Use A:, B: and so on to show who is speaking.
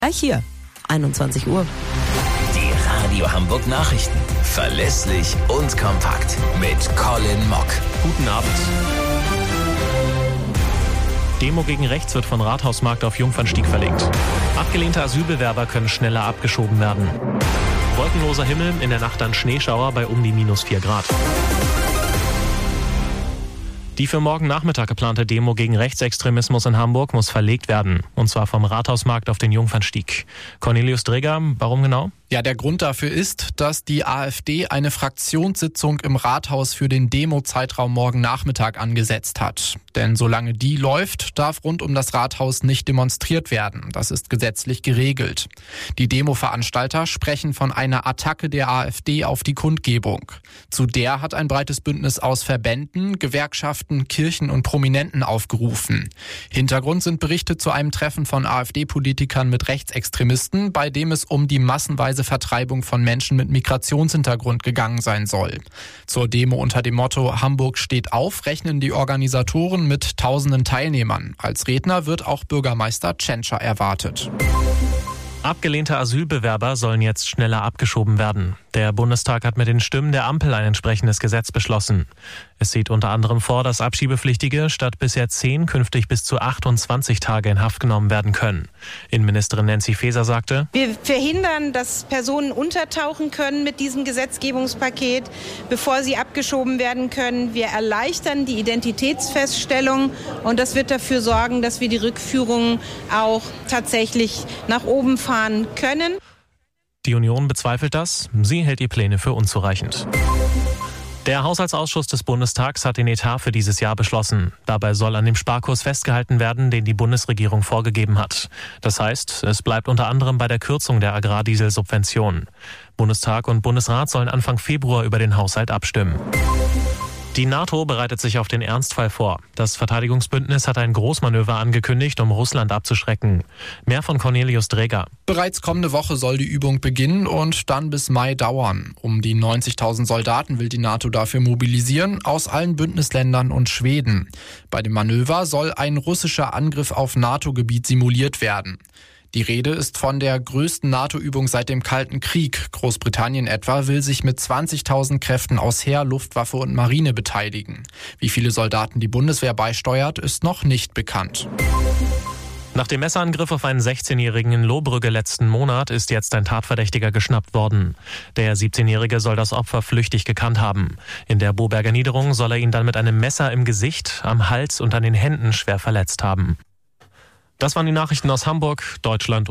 A: Gleich hier, 21 Uhr.
B: Die Radio Hamburg Nachrichten. Verlässlich und kompakt. Mit Colin Mock.
C: Guten Abend. Demo gegen rechts wird von Rathausmarkt auf Jungfernstieg verlegt. Abgelehnte Asylbewerber können schneller abgeschoben werden. Wolkenloser Himmel, in der Nacht dann Schneeschauer bei um die -4 Grad. Die für morgen Nachmittag geplante Demo gegen Rechtsextremismus in Hamburg muss verlegt werden. Und zwar vom Rathausmarkt auf den Jungfernstieg. Cornelius Dreger, warum genau?
D: Ja, der Grund dafür ist, dass die AfD eine Fraktionssitzung im Rathaus für den Demo-Zeitraum morgen Nachmittag angesetzt hat. Denn solange die läuft, darf rund um das Rathaus nicht demonstriert werden. Das ist gesetzlich geregelt. Die Demo-Veranstalter sprechen von einer Attacke der AfD auf die Kundgebung. Zu der hat ein breites Bündnis aus Verbänden, Gewerkschaften, Kirchen und Prominenten aufgerufen. Hintergrund sind Berichte zu einem Treffen von AfD-Politikern mit Rechtsextremisten, bei dem es um die massenweise Vertreibung von Menschen mit Migrationshintergrund gegangen sein soll. Zur Demo unter dem Motto Hamburg steht auf rechnen die Organisatoren mit tausenden Teilnehmern. Als Redner wird auch Bürgermeister Tschentscher erwartet.
C: Abgelehnte Asylbewerber sollen jetzt schneller abgeschoben werden. Der Bundestag hat mit den Stimmen der Ampel ein entsprechendes Gesetz beschlossen. Es sieht unter anderem vor, dass Abschiebepflichtige statt bisher 10 künftig bis zu 28 Tage in Haft genommen werden können. Innenministerin Nancy Faeser sagte:
E: Wir verhindern, dass Personen untertauchen können mit diesem Gesetzgebungspaket, bevor sie abgeschoben werden können. Wir erleichtern die Identitätsfeststellung und das wird dafür sorgen, dass wir die Rückführung auch tatsächlich nach oben fahren können.
C: Die Union bezweifelt das. Sie hält die Pläne für unzureichend. Der Haushaltsausschuss des Bundestags hat den Etat für dieses Jahr beschlossen. Dabei soll an dem Sparkurs festgehalten werden, den die Bundesregierung vorgegeben hat. Das heißt, es bleibt unter anderem bei der Kürzung der Agrardieselsubvention. Bundestag und Bundesrat sollen Anfang Februar über den Haushalt abstimmen. Die NATO bereitet sich auf den Ernstfall vor. Das Verteidigungsbündnis hat ein Großmanöver angekündigt, um Russland abzuschrecken. Mehr von Cornelius Dreger.
D: Bereits kommende Woche soll die Übung beginnen und dann bis Mai dauern. Um die 90.000 Soldaten will die NATO dafür mobilisieren, aus allen Bündnisländern und Schweden. Bei dem Manöver soll ein russischer Angriff auf NATO-Gebiet simuliert werden. Die Rede ist von der größten NATO-Übung seit dem Kalten Krieg. Großbritannien etwa will sich mit 20.000 Kräften aus Heer, Luftwaffe und Marine beteiligen. Wie viele Soldaten die Bundeswehr beisteuert, ist noch nicht bekannt.
C: Nach dem Messerangriff auf einen 16-Jährigen in Lohbrügge letzten Monat ist jetzt ein Tatverdächtiger geschnappt worden. Der 17-Jährige soll das Opfer flüchtig gekannt haben. In der Boberger Niederung soll er ihn dann mit einem Messer im Gesicht, am Hals und an den Händen schwer verletzt haben. Das waren die Nachrichten aus Hamburg, Deutschland